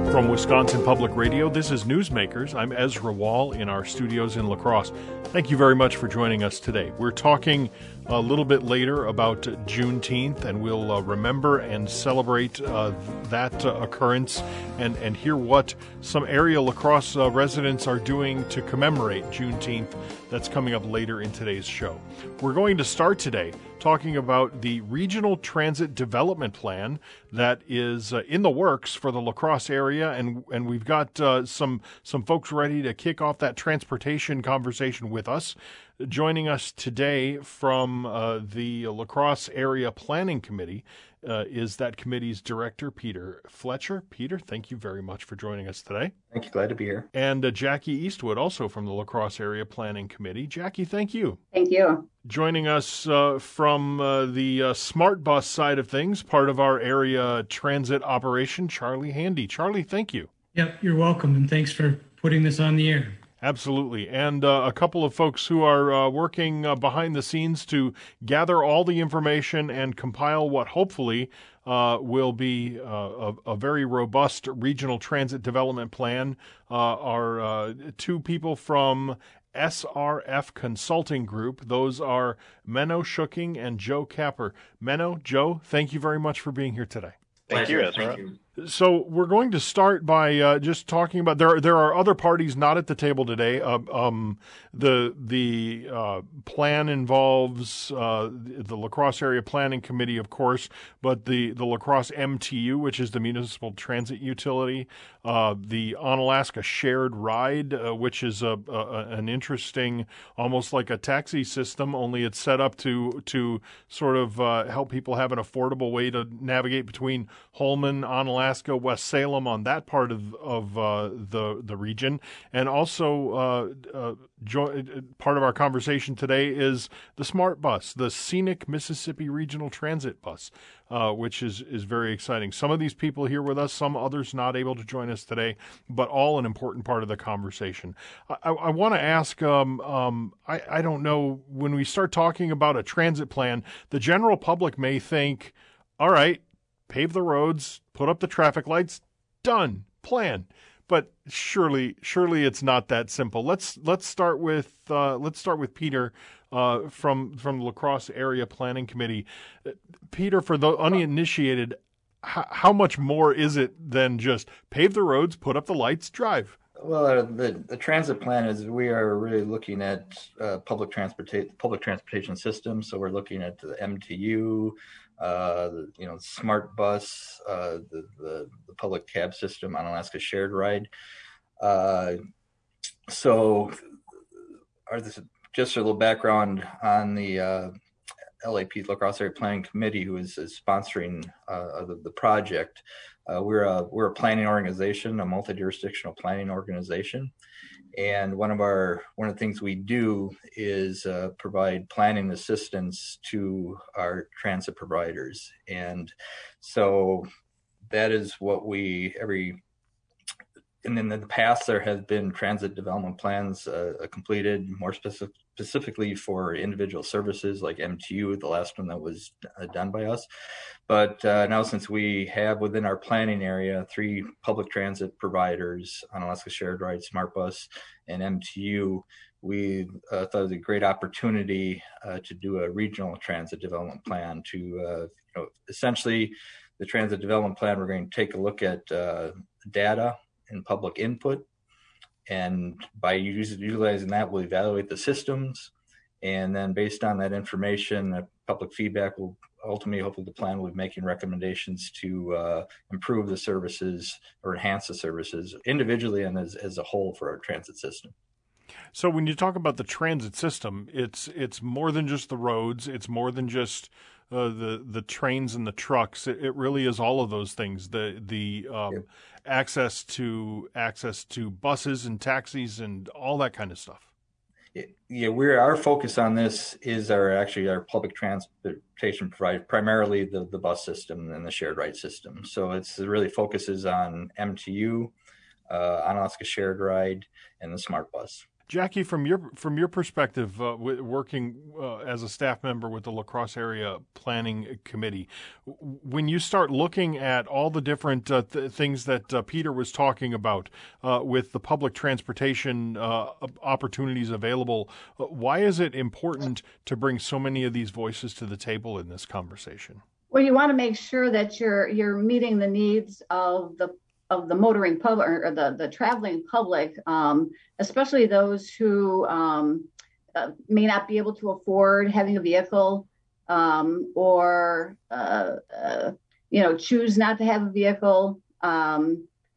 From Wisconsin Public Radio, this is Newsmakers. I'm Ezra Wall in our studios in La Crosse. Thank you very much for joining us today. We're talking a little bit later about Juneteenth, and we'll remember and celebrate that occurrence and hear what some area La Crosse residents are doing to commemorate Juneteenth. That's coming up later in today's show. We're going to start today talking about the Regional Transit Development Plan that is in the works for the La Crosse area, and we've got some folks ready to kick off that transportation conversation with us. Joining us today from the La Crosse Area Planning Committee is that committee's director, Peter Fletcher. Peter, thank you very much for joining us today. Thank you. Glad to be here. And Jackie Eastwood, also from the La Crosse Area Planning Committee. Jackie, thank you. Thank you. Joining us from the Smart Bus side of things, part of our area transit operation, Charlie Handy. Charlie, thank you. Yep, you're welcome, and thanks for putting this on the air. Absolutely. And a couple of folks who are working behind the scenes to gather all the information and compile what hopefully will be a very robust regional transit development plan are two people from SRF Consulting Group. Those are Menno Schooking and Joe Capper. Menno, Joe, thank you very much for being here today. Thank you, Ezra. So we're going to start by just talking about there are other parties not at the table today. The plan involves the La Crosse Area Planning Committee, of course, but the La Crosse MTU, which is the municipal transit utility, the Onalaska Shared Ride, which is an interesting, almost like a taxi system, only it's set up to sort of help people have an affordable way to navigate between Holmen, Onalaska, West Salem on that part of the region. And also part of our conversation today is the Smart Bus, the Scenic Mississippi Regional Transit Bus, which is very exciting. Some of these people here with us, some others not able to join us today, but all an important part of the conversation. I want to ask, I don't know, when we start talking about a transit plan, the general public may think, all right, pave the roads, put up the traffic lights, done, plan. But surely it's not that simple. Let's start with Peter from the La Crosse Area Planning Committee. Peter, for the uninitiated, how much more is it than just pave the roads, put up the lights, drive? Well, the transit plan is we are really looking at public transportation systems. So we're looking at the MTU, Smart Bus, the public cab system on Alaska Shared Ride. So just a little background on the LAP, La Crosse Area Planning Committee, who is sponsoring the project. We're a planning organization, a multi-jurisdictional planning organization. And one of the things we do is provide planning assistance to our transit providers. And so that is what and in the past, there has been transit development plans completed more specifically for individual services like MTU, the last one that was done by us. But now, since we have within our planning area 3 public transit providers, Onalaska Shared Ride, Smart Bus, and MTU, we thought it was a great opportunity to do a regional transit development plan to, essentially the transit development plan, we're going to take a look at data and public input. And by utilizing that, we'll evaluate the systems. And then based on that information, public feedback will ultimately, hopefully the plan will be making recommendations to improve the services or enhance the services individually and as a whole for our transit system. So when you talk about the transit system, it's more than just the roads. It's more than just the trains and the trucks. It really is all of those things. The access to buses and taxis and all that kind of stuff. Our focus on this is our public transportation provider, primarily the bus system and the shared ride system. So it really focuses on MTU, Onalaska Shared Ride, and the Smart Bus. Jackie, from your perspective, working as a staff member with the La Crosse Area Planning Committee, when you start looking at all the different things that Peter was talking about with the public transportation opportunities available, why is it important to bring so many of these voices to the table in this conversation? Well, you want to make sure that you're meeting the needs of the motoring public or the traveling public, especially those who may not be able to afford having a vehicle, or choose not to have a vehicle, and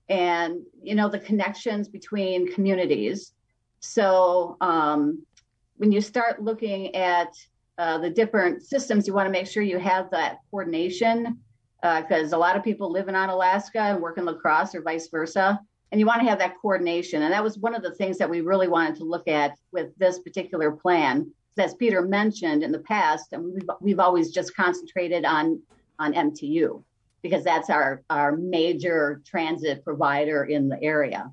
the connections between communities. So when you start looking at the different systems, you want to make sure you have that coordination, because a lot of people live in Alaska and work in La Crosse or vice versa. And you want to have that coordination. And that was one of the things that we really wanted to look at with this particular plan. As Peter mentioned in the past, and we've always just concentrated on MTU because that's our major transit provider in the area.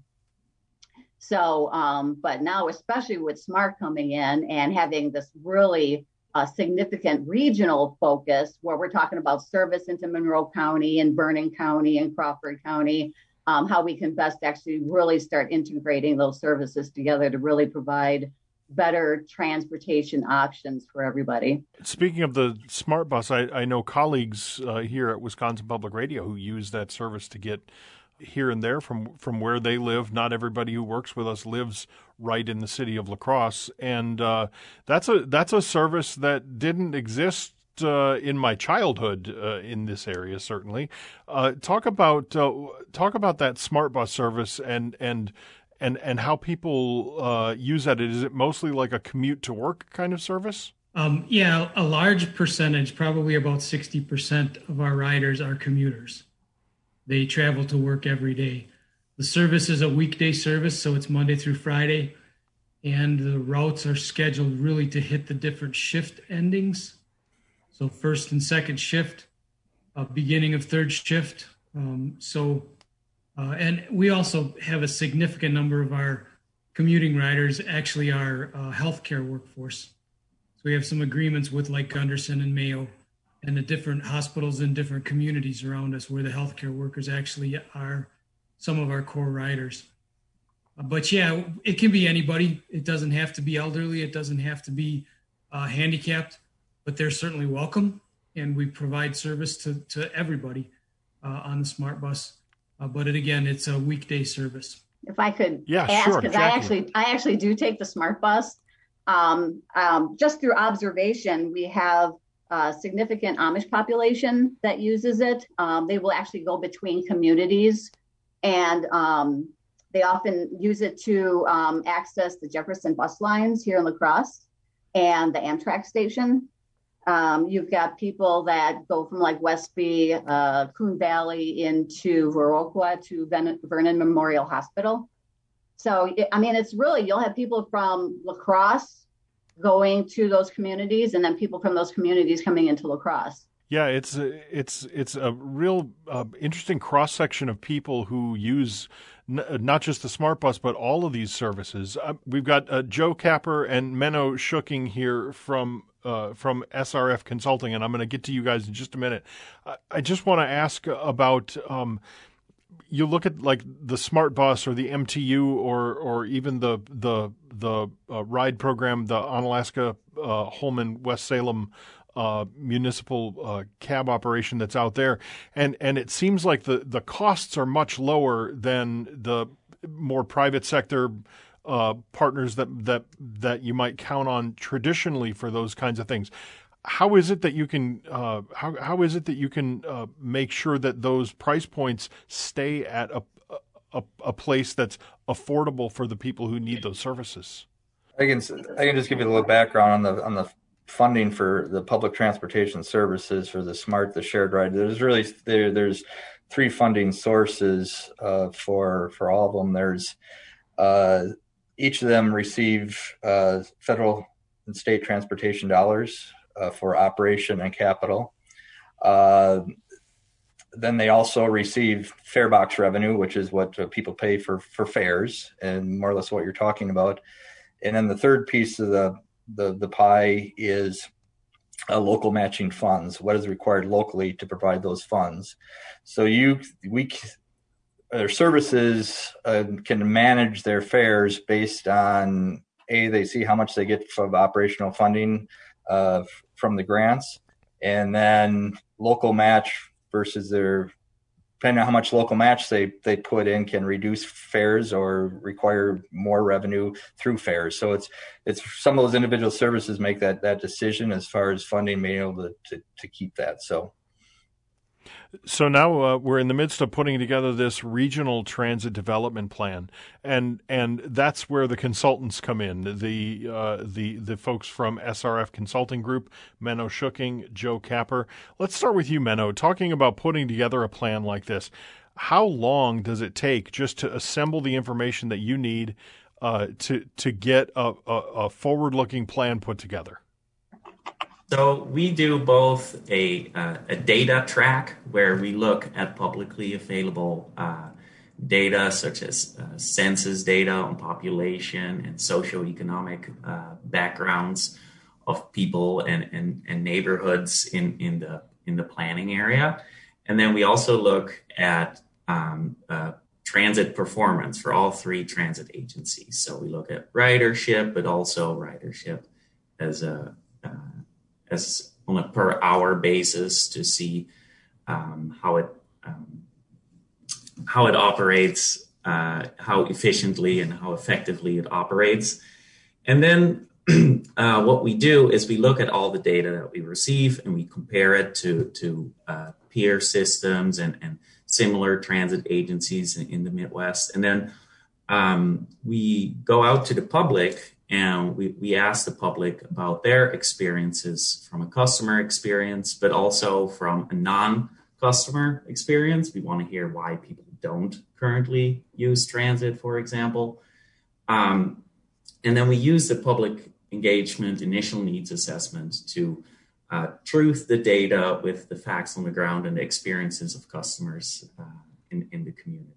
So, but now, especially with SMART coming in and having this really significant regional focus where we're talking about service into Monroe County and Vernon County and Crawford County, how we can best actually really start integrating those services together to really provide better transportation options for everybody. Speaking of the Smart Bus, I know colleagues here at Wisconsin Public Radio who use that service to get here and there from where they live. Not everybody who works with us lives right in the city of La Crosse, and that's a service that didn't exist in my childhood in this area. Certainly, talk about that Smart Bus service and how people use that. Is it mostly like a commute to work kind of service? Yeah, a large percentage, probably about 60% of our riders are commuters. They travel to work every day. The service is a weekday service, so it's Monday through Friday, and the routes are scheduled really to hit the different shift endings. So first and second shift, beginning of third shift. And we also have a significant number of our commuting riders actually are healthcare workforce. So we have some agreements with like Gunderson and Mayo and the different hospitals in different communities around us where the healthcare workers actually are some of our core riders. But yeah, it can be anybody. It doesn't have to be elderly. It doesn't have to be handicapped, but they're certainly welcome. And we provide service to everybody on the Smart Bus. But it's a weekday service. If I could ask, because I actually do take the Smart Bus. Just through observation, we have a significant Amish population that uses it. They will actually go between communities, and they often use it to access the Jefferson bus lines here in La Crosse and the Amtrak station. You've got people that go from like Westby, Coon Valley into Viroqua to Vernon Memorial Hospital. So, it's really, you'll have people from La Crosse going to those communities and then people from those communities coming into La Crosse. Yeah, it's a real interesting cross-section of people who use not just the Smart Bus, but all of these services. We've got Joe Capper and Menno Schooking here from SRF Consulting, and I'm going to get to you guys in just a minute. I just want to ask about you look at like the Smart Bus or the MTU or even the ride program, the Onalaska Holman West Salem municipal cab operation that's out there, and it seems like the costs are much lower than the more private sector partners that you might count on traditionally for those kinds of things. How is it that you can how is it that you can make sure that those price points stay at a place that's affordable for the people who need those services? I can just give you a little background on the funding for the public transportation services for the SMART, the shared ride. There's three funding sources for all of them. There's each of them receive federal and state transportation dollars for operation and capital. Then they also receive fare box revenue, which is what people pay for fares, and more or less what you're talking about. And then the third piece of the pie is local matching funds. What is required locally to provide those funds? So their services can manage their fares based on they see how much they get from operational funding from the grants, and then local match versus depending on how much local match they put in can reduce fares or require more revenue through fares. So it's some of those individual services make that decision as far as funding being able to keep that. So now we're in the midst of putting together this regional transit development plan, and that's where the consultants come in. The folks from SRF Consulting Group, Menno Schukking, Joe Capper. Let's start with you, Menno. Talking about putting together a plan like this, how long does it take just to assemble the information that you need to get a forward-looking plan put together? So we do both a data track where we look at publicly available data such as census data on population and socioeconomic backgrounds of people and neighborhoods in the planning area. And then we also look at transit performance for all three transit agencies. So we look at ridership, but also ridership as on a per hour basis to see how it operates, how efficiently and how effectively it operates. And then what we do is we look at all the data that we receive and we compare it to peer systems and similar transit agencies in the Midwest. And then we go out to the public and we ask the public about their experiences from a customer experience, but also from a non-customer experience. We want to hear why people don't currently use transit, for example. And then we use the public engagement initial needs assessment to truth the data with the facts on the ground and the experiences of customers in the community.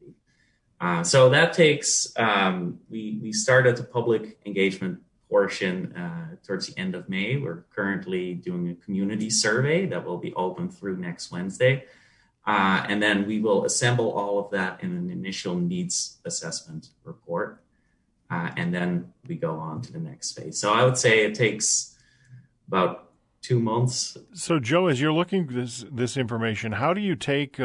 So that takes, we started the public engagement portion towards the end of May. We're currently doing a community survey that will be open through next Wednesday. And then we will assemble all of that in an initial needs assessment report. And then we go on to the next phase. So I would say it takes about 2 months. So Joe, as you're looking at this information, how do you take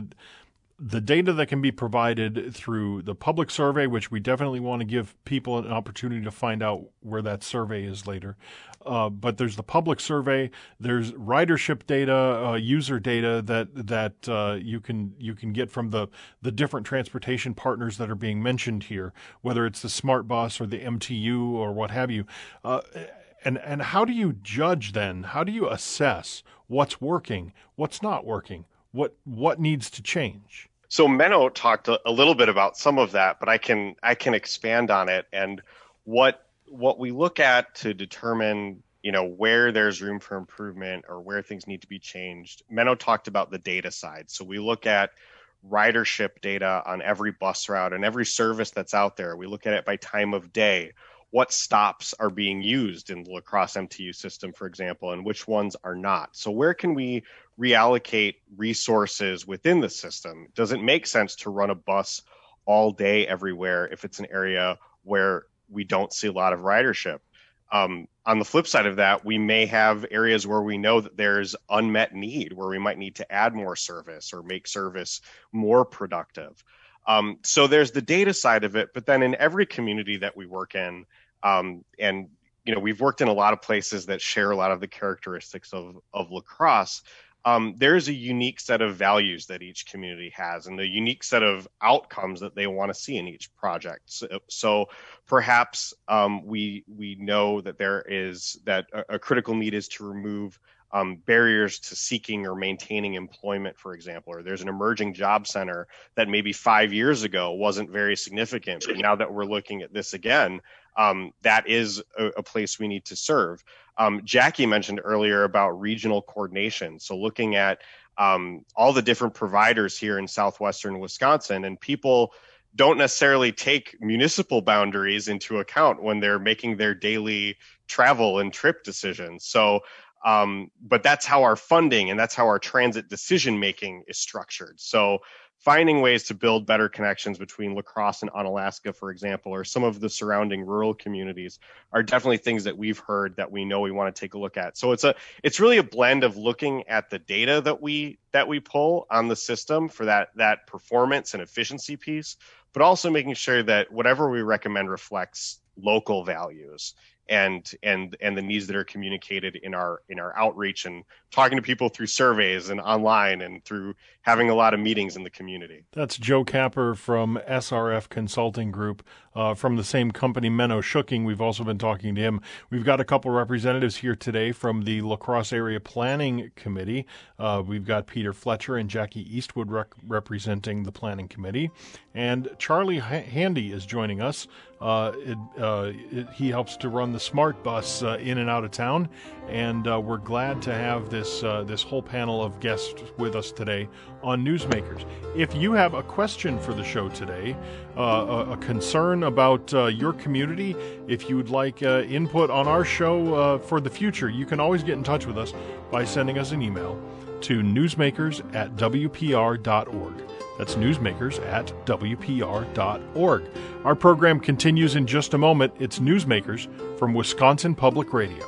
the data that can be provided through the public survey, which we definitely want to give people an opportunity to find out where that survey is later. But there's the public survey, there's ridership data, user data that you can get from the different transportation partners that are being mentioned here, whether it's the Smart Bus or the MTU or what have you. And how do you judge then? How do you assess what's working, what's not working, what needs to change? So Menno talked a little bit about some of that, but I can expand on it. And what we look at to determine, where there's room for improvement or where things need to be changed. Menno talked about the data side. So we look at ridership data on every bus route and every service that's out there. We look at it by time of day. What stops are being used in the La Crosse MTU system, for example, and which ones are not. So where can we reallocate resources within the system? Does it make sense to run a bus all day everywhere if it's an area where we don't see a lot of ridership? On the flip side of that, we may have areas where we know that there's unmet need, where we might need to add more service or make service more productive. So there's the data side of it, but then in every community that we work in, and we've worked in a lot of places that share a lot of the characteristics of La Crosse. There's a unique set of values that each community has and a unique set of outcomes that they want to see in each project. So perhaps we know that a critical need is to remove barriers to seeking or maintaining employment, for example, or there's an emerging job center that maybe 5 years ago wasn't very significant. But now that we're looking at this again, that is a place we need to serve. Jackie mentioned earlier about regional coordination. So looking at all the different providers here in southwestern Wisconsin, and people don't necessarily take municipal boundaries into account when they're making their daily travel and trip decisions. So, but that's how our funding and that's how our transit decision making is structured. So finding ways to build better connections between La Crosse and Onalaska, for example, or some of the surrounding rural communities are definitely things that we've heard that we know we want to take a look at. So it's really a blend of looking at the data that we pull on the system for that performance and efficiency piece, but also making sure that whatever we recommend reflects local values and the needs that are communicated in our outreach and talking to people through surveys and online and through having a lot of meetings in the community. That's Joe Capper from SRF Consulting Group, from the same company, Menno Schukking. We've also been talking to him. We've got a couple representatives here today from the La Crosse Area Planning Committee. We've got Peter Fletcher and Jackie Eastwood representing the Planning Committee. And Charlie Handy is joining us. He helps to run the Smart Bus in and out of town, and we're glad to have this whole panel of guests with us today on Newsmakers. If you have a question for the show today, a concern about your community, if you would like input on our show for the future, you can always get in touch with us by sending us an email to newsmakers@wpr.org. That's newsmakers@wpr.org. Our program continues in just a moment. It's Newsmakers from Wisconsin Public Radio.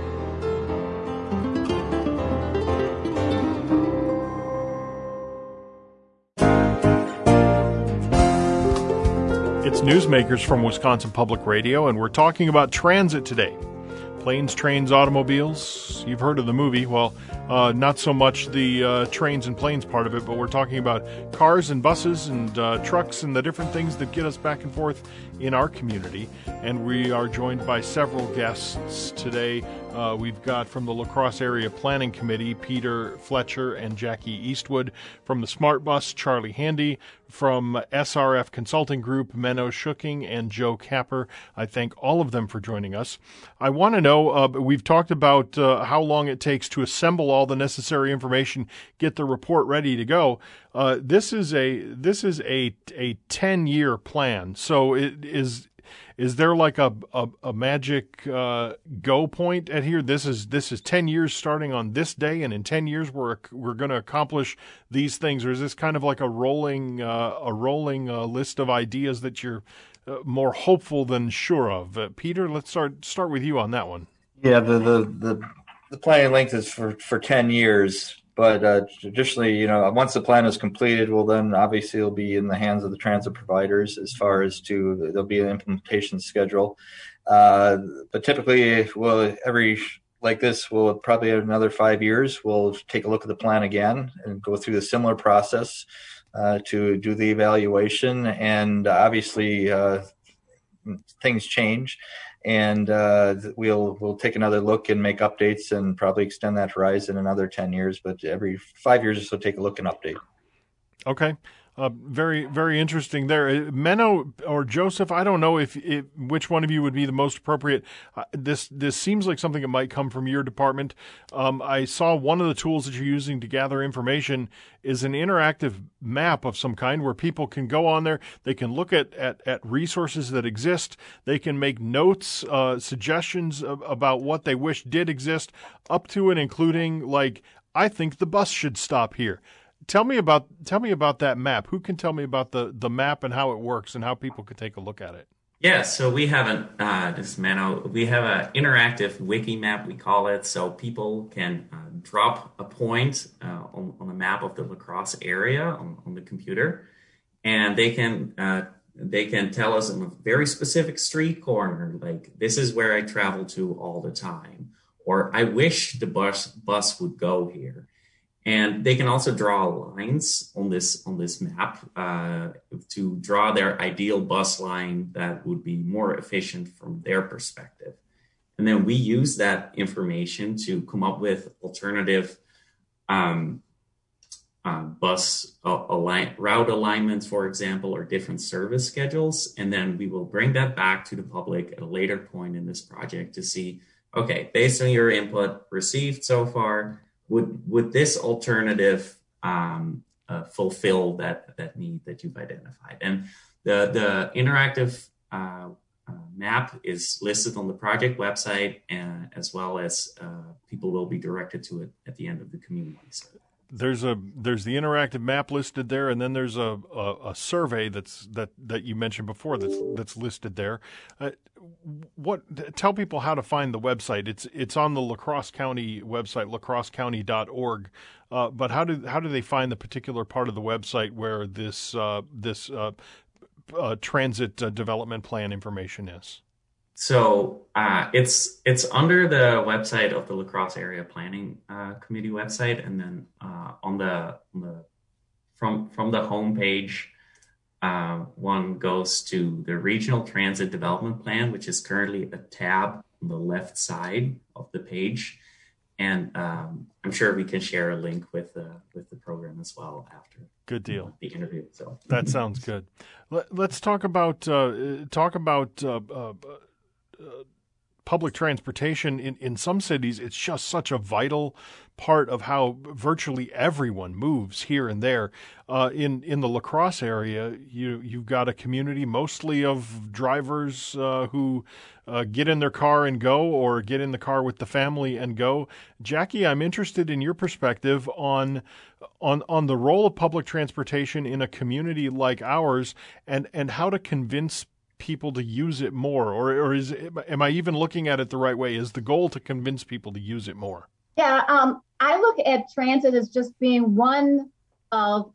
It's Newsmakers from Wisconsin Public Radio, and we're talking about transit today. Planes, trains, automobiles. You've heard of the movie. Well, not so much the trains and planes part of it, but we're talking about cars and buses and trucks and the different things that get us back and forth in our community. And we are joined by several guests today. We've got from the La Crosse Area Planning Committee, Peter Fletcher and Jackie Eastwood. From the Smart Bus, Charlie Handy. From SRF Consulting Group, Menno Schukking and Joe Capper. I thank all of them for joining us. I want to know, we've talked about how long it takes to assemble all the necessary information, get the report ready to go. This is a 10-year plan. So is there like a magic go point at here? This is 10 years starting on this day, and in 10 years we're going to accomplish these things, or is this kind of like a rolling list of ideas that you're more hopeful than sure of? Peter, let's start with you on that one. Yeah, the planning length is for 10 years. But traditionally, once the plan is completed, well, then obviously it'll be in the hands of the transit providers as far as there'll be an implementation schedule. But typically, we'll probably have another 5 years. We'll take a look at the plan again and go through the similar process to do the evaluation. And obviously, things change. And we'll take another look and make updates and probably extend that horizon another 10 years. But every 5 years or so, take a look and update. Okay. Very, very interesting there. Menno or Joseph, I don't know if which one of you would be the most appropriate. This seems like something that might come from your department. I saw one of the tools that you're using to gather information is an interactive map of some kind where people can go on there. They can look at resources that exist. They can make notes, suggestions about what they wish did exist, up to and including, like, I think the bus should stop here. Tell me about that map. Who can tell me about the map and how it works and how people can take a look at it? Yeah, so we have we have an interactive wiki map, we call it, so people can drop a point on the map of the La Crosse area on the computer, and they can tell us in a very specific street corner, like, this is where I travel to all the time, or I wish the bus would go here. And they can also draw lines on this map to draw their ideal bus line that would be more efficient from their perspective. And then we use that information to come up with alternative bus route alignments, for example, or different service schedules. And then we will bring that back to the public at a later point in this project to see, okay, based on your input received so far, would this alternative fulfill that need that you've identified. And the interactive map is listed on the project website, and as well as people will be directed to it at the end of the community survey. There's the interactive map listed there, and then there's a survey that you mentioned before that's listed there. Tell people how to find the website. It's on the La Crosse County website, lacrossecounty.org. But how do they find the particular part of the website where this transit development plan information is? So it's under the website of the La Crosse Area Planning Committee website, and then on the from the homepage, one goes to the Regional Transit Development Plan, which is currently a tab on the left side of the page, and I'm sure we can share a link with the program as well after. Good deal. The interview. So that sounds good. Let's talk about public transportation. In some cities, it's just such a vital part of how virtually everyone moves here and there. In the La Crosse area, you've got a community mostly of drivers who get in their car and go, or get in the car with the family and go. Jackie, I'm interested in your perspective on the role of public transportation in a community like ours, and how to convince people to use it more, or am I even looking at it the right way? Is the goal to convince people to use it more? Yeah, I look at transit as just being one of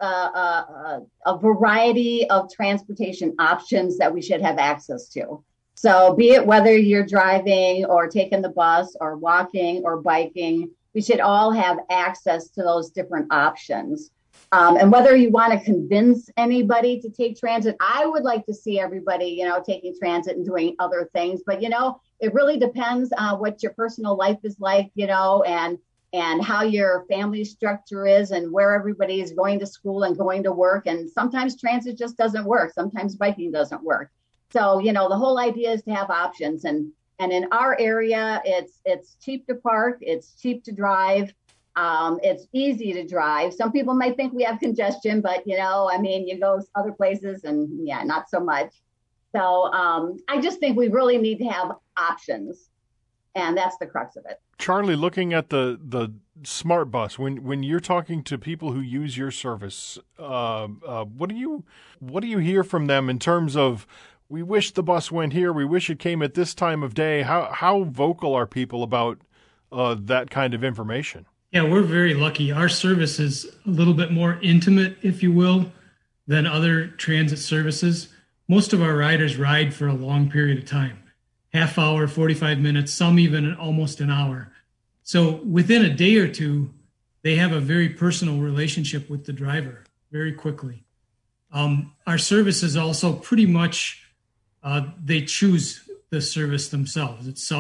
a variety of transportation options that we should have access to. So be it whether you're driving or taking the bus or walking or biking, we should all have access to those different options. And whether you want to convince anybody to take transit, I would like to see everybody, taking transit and doing other things. But, it really depends on what your personal life is like, and how your family structure is and where everybody is going to school and going to work. And sometimes transit just doesn't work. Sometimes biking doesn't work. So, the whole idea is to have options. And in our area, it's cheap to park. It's cheap to drive. It's easy to drive. Some people might think we have congestion, but you go other places and not so much. So I just think we really need to have options, and that's the crux of it. Charlie, looking at the smart bus, when you're talking to people who use your service, what do you hear from them in terms of, we wish the bus went here, we wish it came at this time of day? How vocal are people about that kind of information? Yeah, we're very lucky. Our service is a little bit more intimate, if you will, than other transit services. Most of our riders ride for a long period of time, half hour, 45 minutes, some even almost an hour. So within a day or two, they have a very personal relationship with the driver very quickly. Our service is also pretty much, they choose the service themselves. It's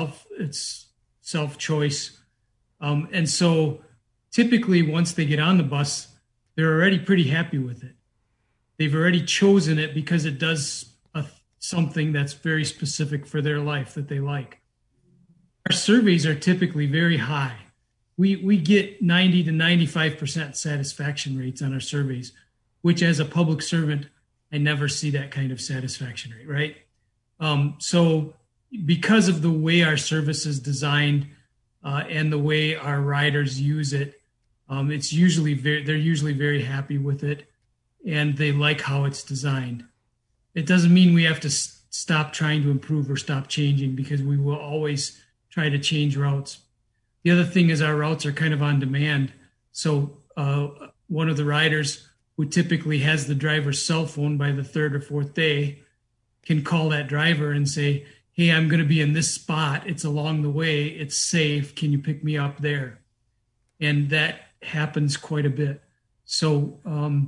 self-choice. And so typically once they get on the bus, they're already pretty happy with it. They've already chosen it because it does something that's very specific for their life that they like. Our surveys are typically very high. We get 90 to 95% satisfaction rates on our surveys, which as a public servant, I never see that kind of satisfaction rate, right? So because of the way our service is designed, and the way our riders use it, they're usually very happy with it, and they like how it's designed. It doesn't mean we have to stop trying to improve or stop changing, because we will always try to change routes. The other thing is our routes are kind of on demand. So one of the riders who typically has the driver's cell phone by the third or fourth day can call that driver and say, hey, I'm going to be in this spot. It's along the way. It's safe. Can you pick me up there? And that happens quite a bit. So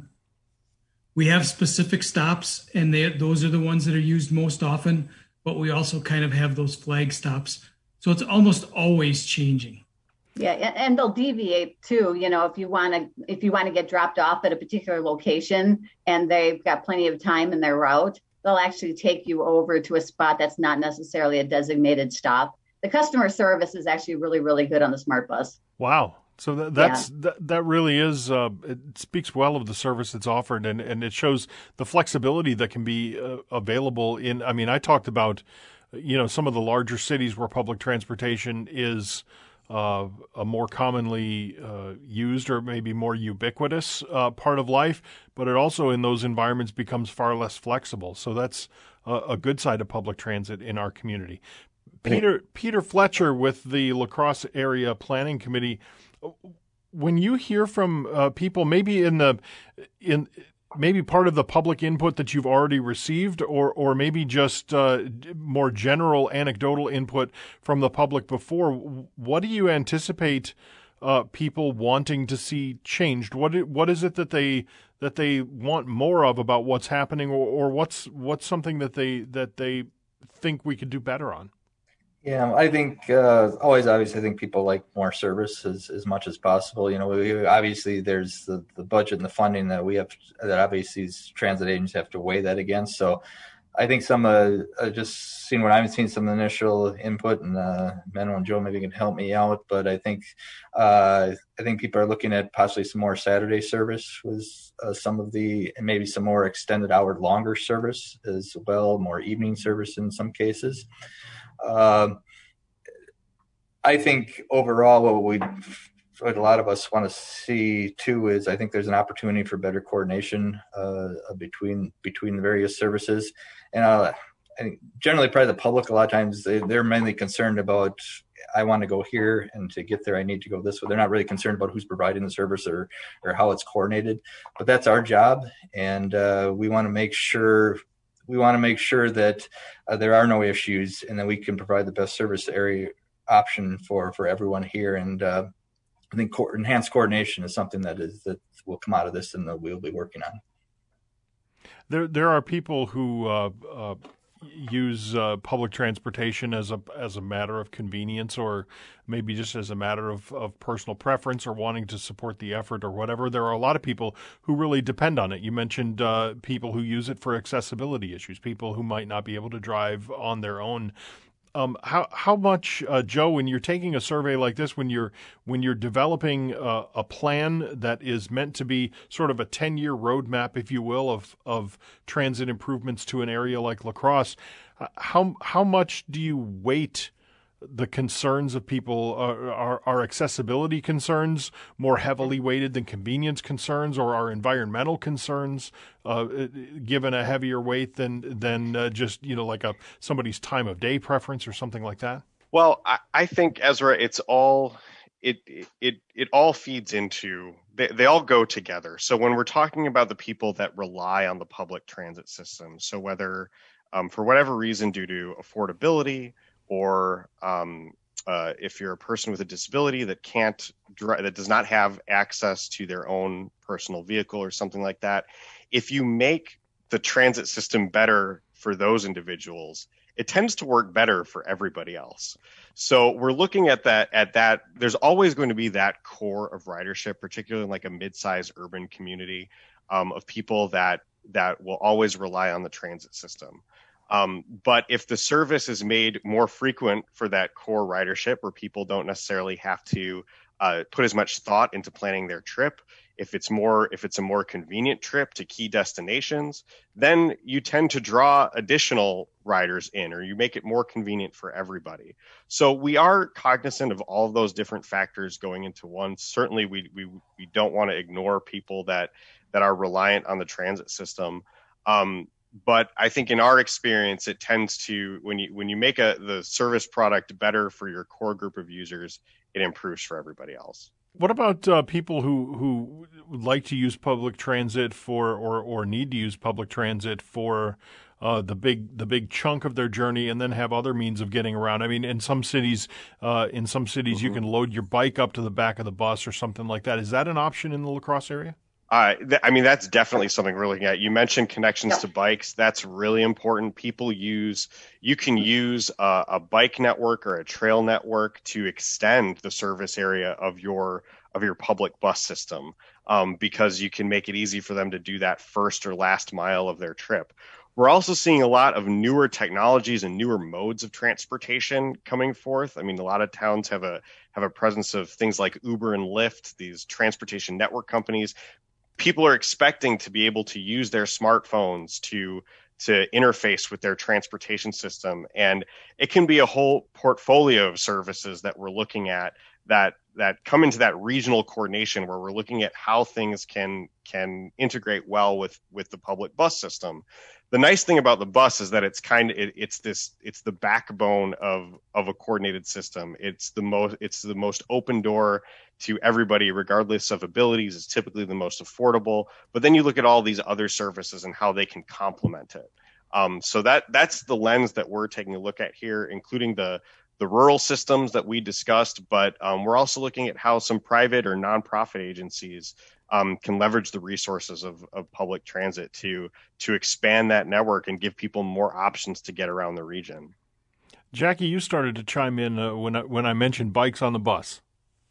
we have specific stops, and those are the ones that are used most often, but we also kind of have those flag stops. So it's almost always changing. Yeah, and they'll deviate too. If you want to get dropped off at a particular location and they've got plenty of time in their route, they'll actually take you over to a spot that's not necessarily a designated stop. The customer service is actually really, really good on the Smart Bus. Wow. So that really is, it speaks well of the service that's offered, and it shows the flexibility that can be available in, I mean, I talked about, some of the larger cities where public transportation is a more commonly used or maybe more ubiquitous part of life, but it also in those environments becomes far less flexible. So that's a good side of public transit in our community. Peter Fletcher with the La Crosse Area Planning Committee, when you hear from people, maybe maybe part of the public input that you've already received, or maybe just more general anecdotal input from the public before, what do you anticipate people wanting to see changed? What is it that they want more of about what's happening, or what's something that they think we could do better on? Yeah, I think I think people like more service as much as possible. Obviously there's the budget and the funding that we have, that obviously these transit agents have to weigh that against. So I think some just seen what I've seen, some initial input, and Menno and Joe maybe can help me out. But I think people are looking at possibly some more Saturday service with and maybe some more extended hour longer service as well, more evening service in some cases. I think overall what a lot of us want to see too is, I think there's an opportunity for better coordination between the various services. And I think generally probably the public, a lot of times they're mainly concerned about, I want to go here, and to get there I need to go this way. They're not really concerned about who's providing the service or how it's coordinated. But that's our job, and we want to make sure that there are no issues, and that we can provide the best service area option for everyone here. And I think enhanced coordination is something that will come out of this, and that we'll be working on. There are people who use public transportation as a matter of convenience, or maybe just as a matter of personal preference, or wanting to support the effort or whatever. There are a lot of people who really depend on it. You mentioned people who use it for accessibility issues, people who might not be able to drive on their own. How much, Joe, when you're taking a survey like this, when you're developing a plan that is meant to be sort of a 10-year roadmap, if you will, of transit improvements to an area like La Crosse, how much do you weight the concerns of people? Are accessibility concerns more heavily weighted than convenience concerns, or are environmental concerns given a heavier weight than just like somebody's time of day preference or something like that? Well, I think, Ezra, it's all it all feeds into, they all go together. So when we're talking about the people that rely on the public transit system, so whether for whatever reason, due to affordability, or if you're a person with a disability that that does not have access to their own personal vehicle or something like that, if you make the transit system better for those individuals, it tends to work better for everybody else. So we're looking at that. There's always going to be that core of ridership, particularly in like a mid-sized urban community, of people that will always rely on the transit system. But if the service is made more frequent for that core ridership, where people don't necessarily have to put as much thought into planning their trip, if it's a more convenient trip to key destinations, then you tend to draw additional riders in, or you make it more convenient for everybody. So we are cognizant of all of those different factors going into one. Certainly, we don't want to ignore people that are reliant on the transit system. But I think in our experience, it tends to, when you make the service product better for your core group of users, it improves for everybody else. What about people who would like to use public transit or need to use public transit for the big chunk of their journey, and then have other means of getting around? I mean, in some cities, Mm-hmm. you can load your bike up to the back of the bus or something like that. Is that an option in the La Crosse area? I mean, that's definitely something we're looking at. You mentioned connections to bikes. That's really important. You can use a bike network or a trail network to extend the service area of your public bus system, because you can make it easy for them to do that first or last mile of their trip. We're also seeing a lot of newer technologies and newer modes of transportation coming forth. I mean, a lot of towns have a presence of things like Uber and Lyft, these transportation network companies. People are expecting to be able to use their smartphones to interface with their transportation system. And it can be a whole portfolio of services that we're looking at that come into that regional coordination, where we're looking at how things can integrate well with the public bus system. The nice thing about the bus is that it's the backbone of a coordinated system. It's the most open door to everybody, regardless of abilities. It's typically the most affordable. But then you look at all these other services and how they can complement it. So that's the lens that we're taking a look at here, including the rural systems that we discussed. But we're also looking at how some private or nonprofit agencies can leverage the resources of public transit to expand that network and give people more options to get around the region. Jackie, you started to chime in when I mentioned bikes on the bus.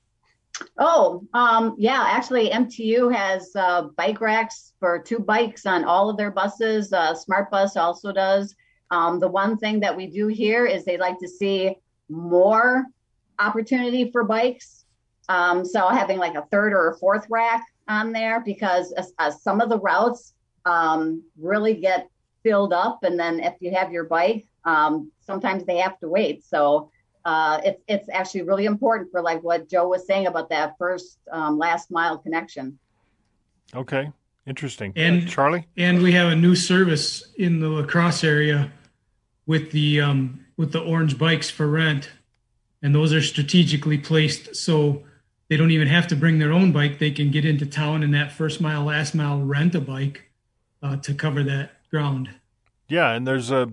Oh, yeah, actually MTU has bike racks for 2 bikes on all of their buses. Smart Bus also does. The one thing that we do here is they like to see more opportunity for bikes. So having like a 3rd or a 4th rack on there, because some of the routes really get filled up. And then if you have your bike, sometimes they have to wait. So it's actually really important for like what Joe was saying about that first last mile connection. Okay, interesting. And Charlie? And we have a new service in the La Crosse area with the orange bikes for rent, and those are strategically placed so they don't even have to bring their own bike. They can get into town and that first mile, last mile, rent a bike to cover that ground. Yeah, and there's an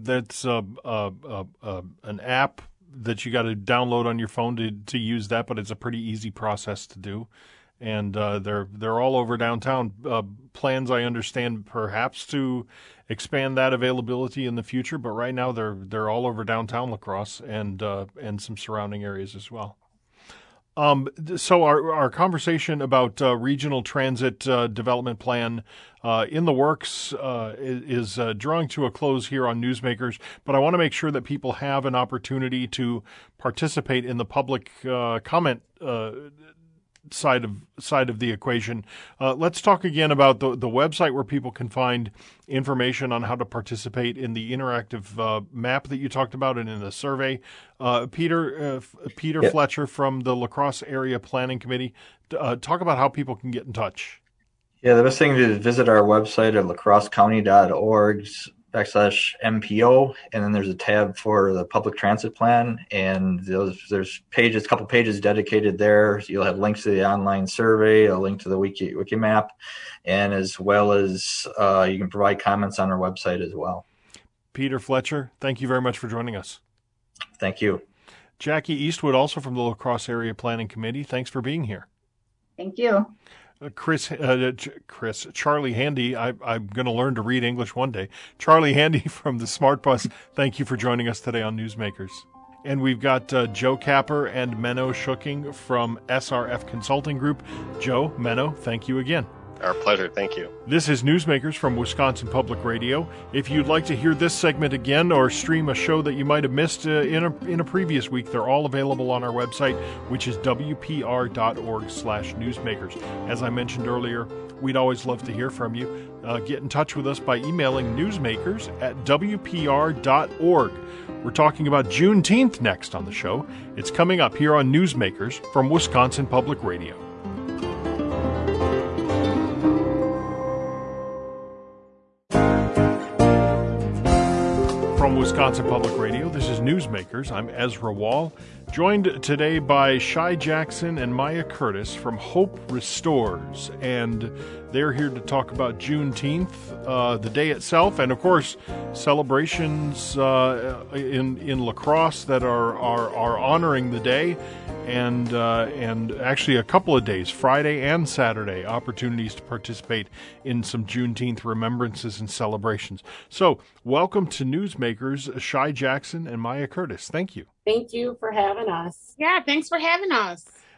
app that you got to download on your phone to use that, but it's a pretty easy process to do. And they're all over downtown. Plans, I understand, perhaps to expand that availability in the future, but right now they're all over downtown La Crosse and some surrounding areas as well. So our conversation about regional transit development plan in the works is drawing to a close here on Newsmakers, but I want to make sure that people have an opportunity to participate in the public comment side of the equation. Let's talk again about the website where people can find information on how to participate in the interactive map that you talked about and in the survey. Peter Yep. Fletcher from the La Crosse Area Planning Committee, talk about how people can get in touch. Yeah, the best thing is visit our website at lacrossecounty.org/MPO, and then there's a tab for the public transit plan, and there's a couple pages dedicated there. You'll have links to the online survey, a link to the wiki map, and as well as you can provide comments on our website as well. Peter Fletcher, thank you very much for joining us. Thank you. Jackie Eastwood, also from the La Crosse Area Planning Committee, thanks for being here. Thank you. Charlie Handy, I'm going to learn to read English one day. Charlie Handy from the Smart Bus, thank you for joining us today on Newsmakers. And we've got Joe Capper and Menno Schooking from SRF Consulting Group. Joe, Menno, thank you again. Our pleasure. Thank you. This is Newsmakers from Wisconsin Public Radio. If you'd like to hear this segment again or stream a show that you might have missed in a previous week, they're all available on our website, which is wpr.org/newsmakers. As I mentioned earlier, we'd always love to hear from you. Get in touch with us by emailing newsmakers@wpr.org. We're talking about Juneteenth next on the show. It's coming up here on Newsmakers from Wisconsin Public Radio. From Wisconsin Public Radio, this is Newsmakers. I'm Ezra Wall, joined today by Shai Jackson and Maya Curtis from Hope Restores, and they're here to talk about Juneteenth, the day itself, and of course celebrations in La Crosse that are honoring the day, and actually a couple of days, Friday and Saturday, opportunities to participate in some Juneteenth remembrances and celebrations. So, welcome to Newsmakers, Shai Jackson and Maya Curtis. Thank you. Thank you for having us. Yeah, thanks for having us.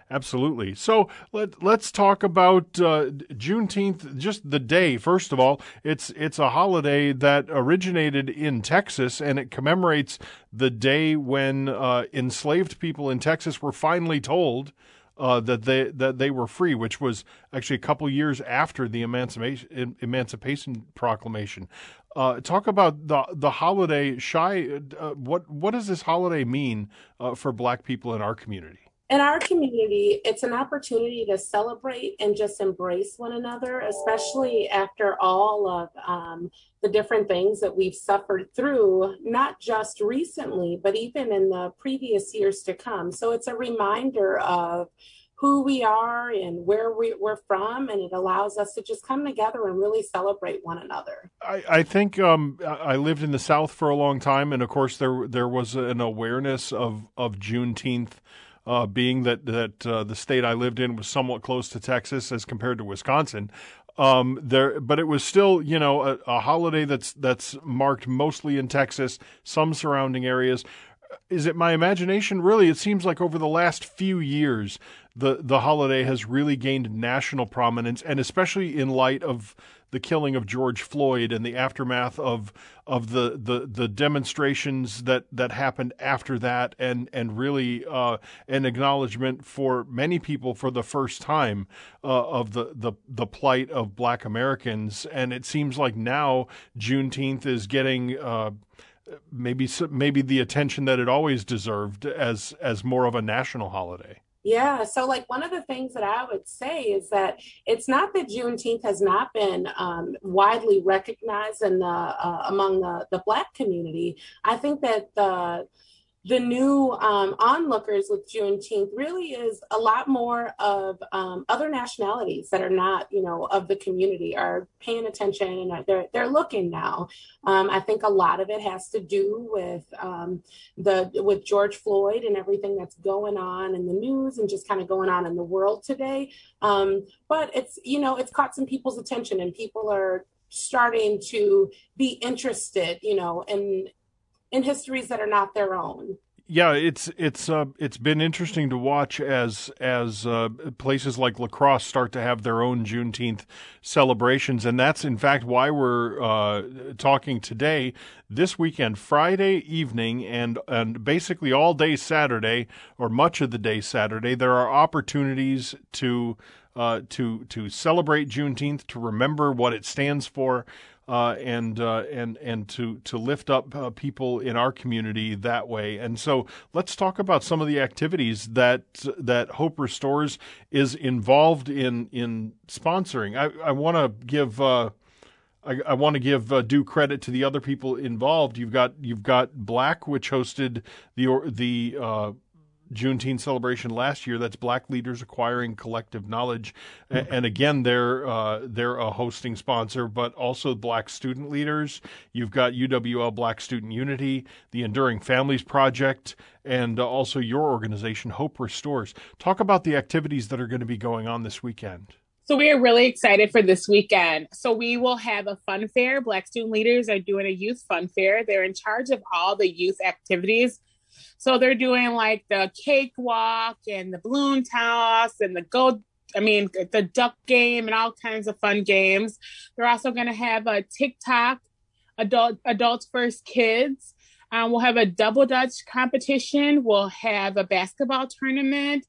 Absolutely. So let's talk about Juneteenth, just the day. First of all, it's a holiday that originated in Texas, and it commemorates the day when enslaved people in Texas were finally told that they were free, which was actually a couple years after the Emancipation Proclamation. Talk about the holiday, Shai. What does this holiday mean for Black people in our community? In our community, it's an opportunity to celebrate and just embrace one another, especially after all of the different things that we've suffered through, not just recently, but even in the previous years to come. So it's a reminder of who we are and where we're from, and it allows us to just come together and really celebrate one another. I think I lived in the South for a long time, and of course there was an awareness of Juneteenth. Being that the state I lived in was somewhat close to Texas as compared to Wisconsin, but it was still, a holiday that's marked mostly in Texas, some surrounding areas. Is it my imagination? Really, it seems like over the last few years, the holiday has really gained national prominence, and especially in light of the killing of George Floyd and the aftermath of the demonstrations that happened after that, and really an acknowledgement for many people for the first time of the plight of Black Americans. And it seems like now Juneteenth is getting maybe the attention that it always deserved as more of a national holiday. Yeah, so like one of the things that I would say is that it's not that Juneteenth has not been widely recognized in among the Black community. I think that the new onlookers with Juneteenth really is a lot more of other nationalities that are not, of the community are paying attention, and they're looking now. I think a lot of it has to do with George Floyd and everything that's going on in the news and just kind of going on in the world today. But it's caught some people's attention, and people are starting to be interested, in histories that are not their own. Yeah, it's been interesting to watch as places like La Crosse start to have their own Juneteenth celebrations, and that's in fact why we're talking today. This weekend, Friday evening, and basically all day Saturday, or much of the day Saturday, there are opportunities to celebrate Juneteenth, to remember what it stands for. And to lift up people in our community that way. And so let's talk about some of the activities that Hope Restores is involved in sponsoring. I want to give due credit to the other people involved. You've got Black, which hosted the Juneteenth celebration last year. That's Black Leaders Acquiring Collective Knowledge, and again, they're a hosting sponsor, but also Black Student Leaders. You've got UWL Black Student Unity, the Enduring Families Project, and also your organization, Hope Restores. Talk about the activities that are going to be going on this weekend. So we are really excited for this weekend. So we will have a fun fair. Black Student Leaders are doing a youth fun fair. They're in charge of all the youth activities. So they're doing like the cakewalk and the balloon toss and the duck game and all kinds of fun games. They're also going to have a TikTok, Adults First Kids. We'll have a double dutch competition. We'll have a basketball tournament.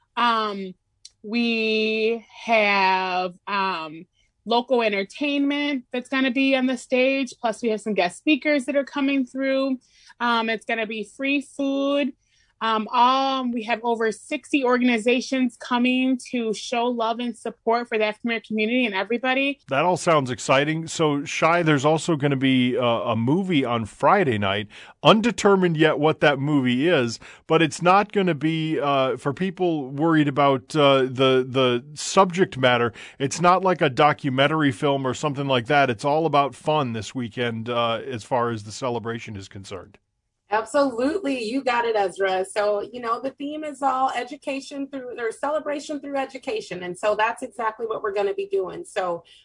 We have local entertainment that's going to be on the stage. Plus, we have some guest speakers that are coming through. It's going to be free food. We have over 60 organizations coming to show love and support for the African American community and everybody. That all sounds exciting. So, Shai, there's also going to be a movie on Friday night. Undetermined yet what that movie is, but it's not going to be for people worried about the subject matter. It's not like a documentary film or something like that. It's all about fun this weekend as far as the celebration is concerned. Absolutely. You got it, Ezra. So, the theme is all celebration through education. And so that's exactly what we're going to be doing. So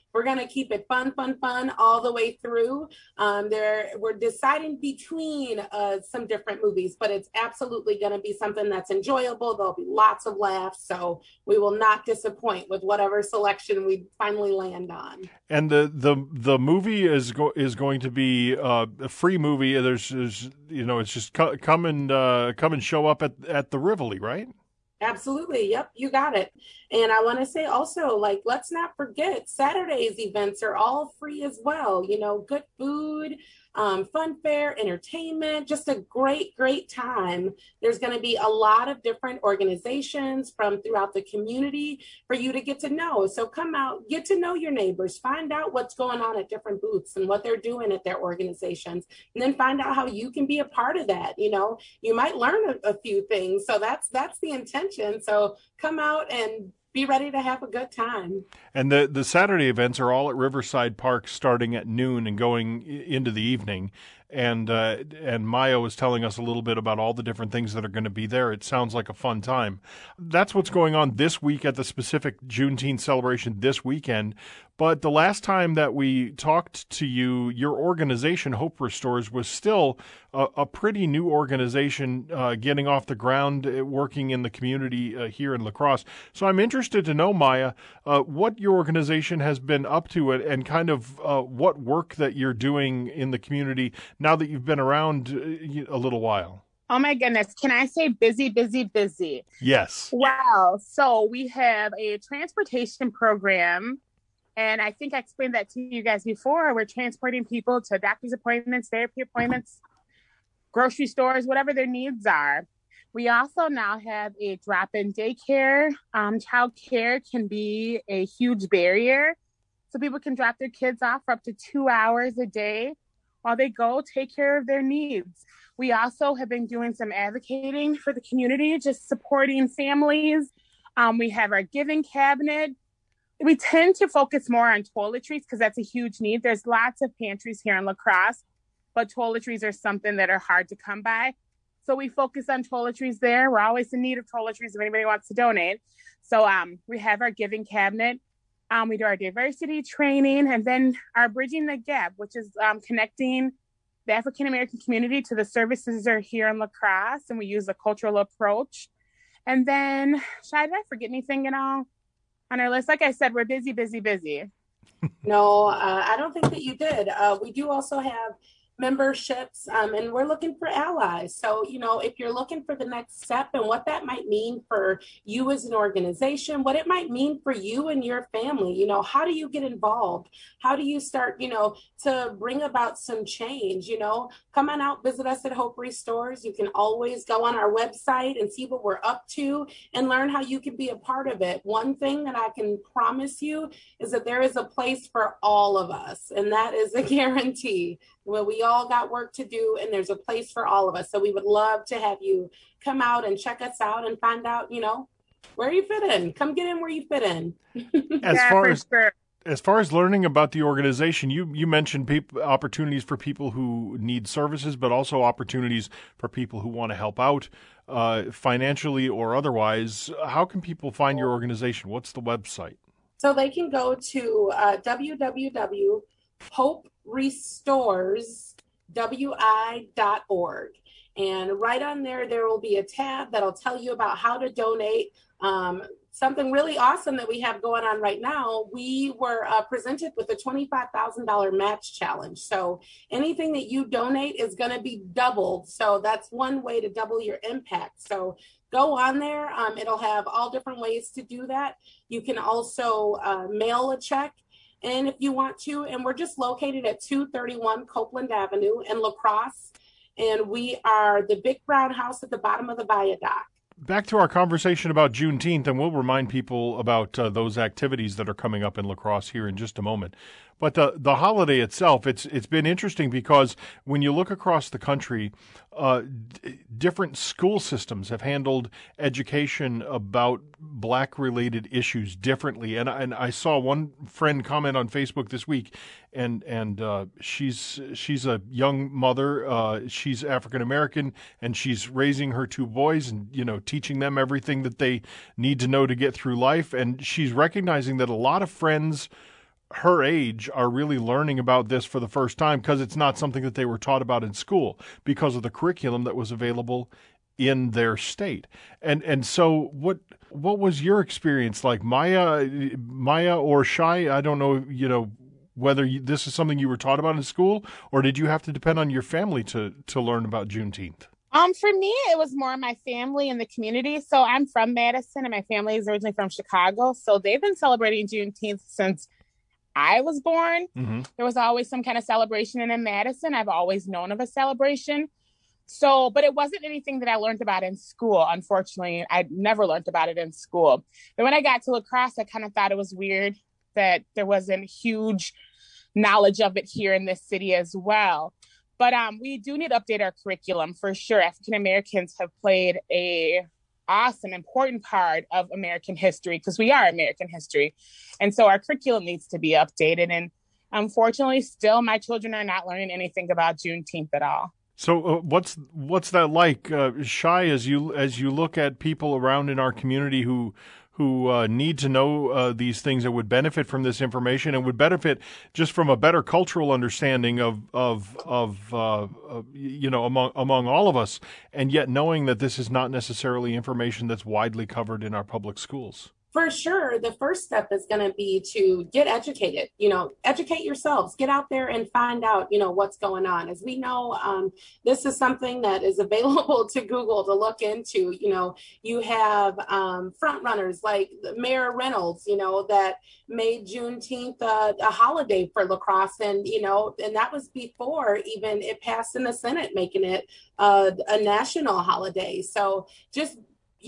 we're going to keep it fun all the way through. We're deciding between some different movies, but it's absolutely going to be something that's enjoyable. There'll be lots of laughs, so we will not disappoint with whatever selection we finally land on. And the movie is going to be a free movie. There's it's just come and show up at the Rivoli, right? Absolutely. Yep. You got it. And I want to say also, like, let's not forget Saturday's events are all free as well. Good food, fun fair, entertainment, just a great time. There's going to be a lot of different organizations from throughout the community for you to get to know. So come out, get to know your neighbors, find out what's going on at different booths and what they're doing at their organizations, and then find out how you can be a part of that. You might learn a few things. So that's the intention. So come out and be ready to have a good time. And the Saturday events are all at Riverside Park starting at noon and going into the evening. And Maya was telling us a little bit about all the different things that are going to be there. It sounds like a fun time. That's what's going on this week at the specific Juneteenth celebration this weekend. But the last time that we talked to you, your organization, Hope Restores, was still a pretty new organization getting off the ground, working in the community here in La Crosse. So I'm interested to know, Maya, what your organization has been up to and kind of what work that you're doing in the community now that you've been around a little while. Oh my goodness. Can I say busy, busy, busy? Yes. Wow. So we have a transportation program. And I think I explained that to you guys before. We're transporting people to doctor's appointments, therapy appointments, grocery stores, whatever their needs are. We also now have a drop-in daycare. Child care can be a huge barrier. So people can drop their kids off for up to 2 hours a day while they go take care of their needs. We also have been doing some advocating for the community, just supporting families. We have our giving cabinet. We tend to focus more on toiletries because that's a huge need. There's lots of pantries here in La Crosse, but toiletries are something that are hard to come by. So we focus on toiletries there. We're always in need of toiletries if anybody wants to donate. So we have our giving cabinet. We do our diversity training, and then our Bridging the Gap, which is connecting the African-American community to the services that are here in La Crosse, and we use a cultural approach. And then, Shai, did I forget anything at all on our list? Like I said, we're busy, busy, busy. No, I don't think that you did. We do also have memberships, and we're looking for allies. So, if you're looking for the next step and what that might mean for you as an organization, what it might mean for you and your family, how do you get involved? How do you start, to bring about some change? Come on out, visit us at Hope Restores. You can always go on our website and see what we're up to and learn how you can be a part of it. One thing that I can promise you is that there is a place for all of us, and that is a guarantee. Well, we all got work to do, and there's a place for all of us. So we would love to have you come out and check us out and find out, where you fit in. Come get in where you fit in. As far as learning about the organization, you mentioned opportunities for people who need services, but also opportunities for people who want to help out financially or otherwise. How can people find your organization? What's the website? So they can go to www.hoperestoreswi.org. And right on there will be a tab that'll tell you about how to donate. Something really awesome that we have going on right now, we were presented with a $25,000 match challenge. So anything that you donate is going to be doubled. So that's one way to double your impact. So go on there. It'll have all different ways to do that. You can also mail a check. And if you want to, and we're just located at 231 Copeland Avenue in La Crosse, and we are the big brown house at the bottom of the viaduct. Back to our conversation about Juneteenth, and we'll remind people about those activities that are coming up in La Crosse here in just a moment. But the holiday itself, it's been interesting because when you look across the country, different school systems have handled education about Black-related issues differently. And I saw one friend comment on Facebook this week, and she's a young mother. She's African American, and she's raising her two boys and teaching them everything that they need to know to get through life. And she's recognizing that a lot of friends her age are really learning about this for the first time because it's not something that they were taught about in school because of the curriculum that was available in their state. And so what was your experience like, Maya or Shai? I don't know, whether this is something you were taught about in school, or did you have to depend on your family to learn about Juneteenth? For me, it was more my family and the community. So I'm from Madison and my family is originally from Chicago. So they've been celebrating Juneteenth since I was born. Mm-hmm. There was always some kind of celebration. And in Madison, I've always known of a celebration. So, but it wasn't anything that I learned about in school. Unfortunately, I never learned about it in school. But when I got to La Crosse, I kind of thought it was weird that there wasn't huge knowledge of it here in this city as well. But we do need to update our curriculum for sure. African Americans have played a awesome, important part of American history because we are American history. And so our curriculum needs to be updated. And unfortunately, still, my children are not learning anything about Juneteenth at all. So what's that like, Shai, as you look at people around in our community who need to know these things and would benefit from this information and would benefit just from a better cultural understanding of among all of us, and yet knowing that this is not necessarily information that's widely covered in our public schools? For sure, the first step is going to be to get educated, educate yourselves, get out there and find out, what's going on. As we know, this is something that is available to Google to look into. You have front runners like Mayor Reynolds, that made Juneteenth a holiday for La Crosse. And that was before even it passed in the Senate, making it a national holiday. So just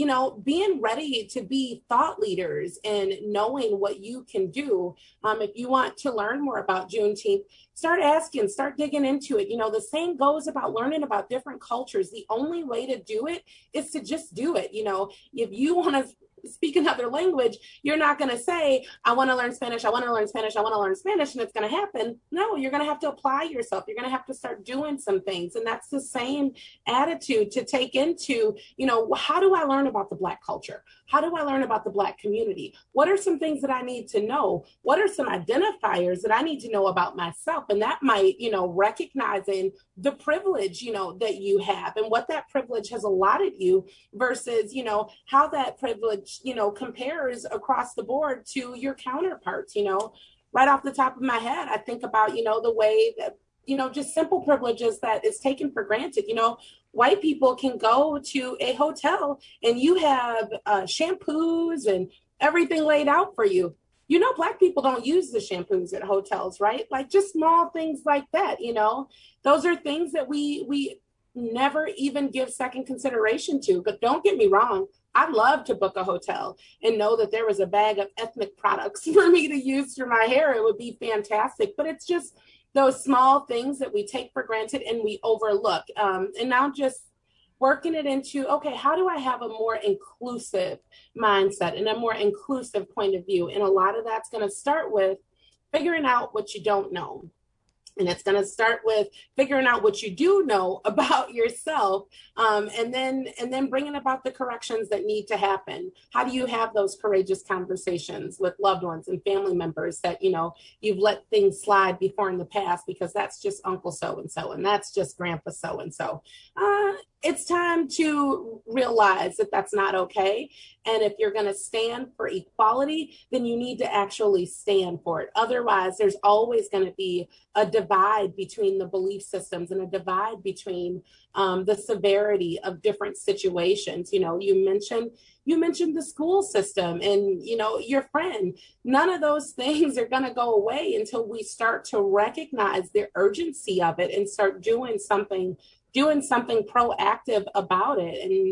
being ready to be thought leaders and knowing what you can do. If you want to learn more about Juneteenth, start asking, start digging into it. The same goes about learning about different cultures. The only way to do it is to just do it. If you want to speak another language, you're not going to say, I want to learn Spanish, I want to learn Spanish, I want to learn Spanish, and it's going to happen. No, you're going to have to apply yourself. You're going to have to start doing some things. And that's the same attitude to take into, how do I learn about the Black culture? How do I learn about the Black community? What are some things that I need to know? What are some identifiers that I need to know about myself? And that might, recognizing the privilege, that you have and what that privilege has allotted you versus, how that privilege, compares across the board to your counterparts. Right off the top of my head, I think about, the way that, just simple privileges that is taken for granted. White people can go to a hotel and you have shampoos and everything laid out for you. Black people don't use the shampoos at hotels, right? Like just small things like that, those are things that we never even give second consideration to. But don't get me wrong, I'd love to book a hotel and know that there was a bag of ethnic products for me to use for my hair. It would be fantastic. But it's just those small things that we take for granted and we overlook. And now just working it into, okay, how do I have a more inclusive mindset and a more inclusive point of view? And a lot of that's going to start with figuring out what you don't know. And it's going to start with figuring out what you do know about yourself, and then bringing about the corrections that need to happen. How do you have those courageous conversations with loved ones and family members that, you've let things slide before in the past because that's just Uncle so-and-so and that's just Grandpa so-and-so. It's time to realize that that's not okay. And if you're going to stand for equality, then you need to actually stand for it. Otherwise, there's always going to be a divide between the belief systems and a divide between the severity of different situations. You mentioned the school system and, your friend. None of those things are going to go away until we start to recognize the urgency of it and start doing something proactive about it. And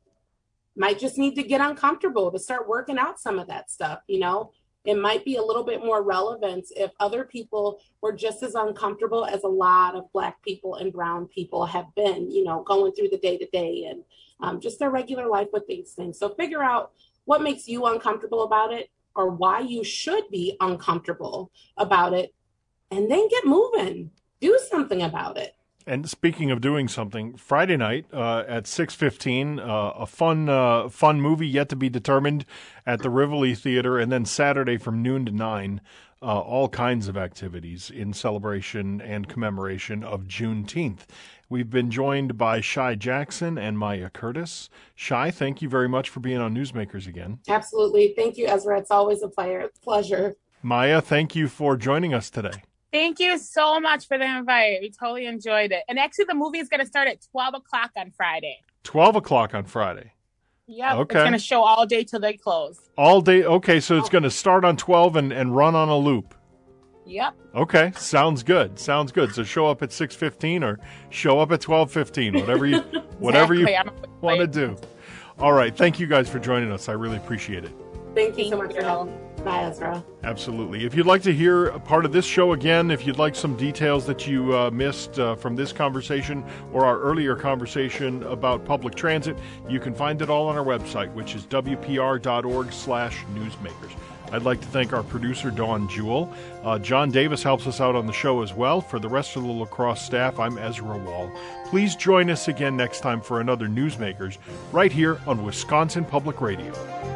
might just need to get uncomfortable to start working out some of that stuff. It might be a little bit more relevant if other people were just as uncomfortable as a lot of Black people and brown people have been, going through the day-to-day and just their regular life with these things. So figure out what makes you uncomfortable about it or why you should be uncomfortable about it, and then get moving. Do something about it. And speaking of doing something, Friday night at 6:15, a fun movie yet to be determined at the Rivoli Theater, and then Saturday from noon to 9, all kinds of activities in celebration and commemoration of Juneteenth. We've been joined by Shai Jackson and Maya Curtis. Shai, thank you very much for being on Newsmakers again. Absolutely. Thank you, Ezra. It's always a pleasure. Maya, thank you for joining us today. Thank you so much for the invite. We totally enjoyed it. And actually, the movie is going to start at 12 o'clock on Friday. 12 o'clock on Friday. Yep. Okay. It's going to show all day till they close. All day. Okay, so it's going to start on 12 and run on a loop. Yep. Okay, sounds good. Sounds good. So show up at 6:15 or show up at 12:15, whatever you want to do. All right, thank you guys for joining us. I really appreciate it. Thank you so much for having me. Bye, Ezra. Absolutely. If you'd like to hear a part of this show again, if you'd like some details that you missed from this conversation or our earlier conversation about public transit, you can find it all on our website, which is wpr.org/newsmakers. I'd like to thank our producer, Dawn Jewell. John Davis helps us out on the show as well. For the rest of the La Crosse staff, I'm Ezra Wall. Please join us again next time for another Newsmakers right here on Wisconsin Public Radio.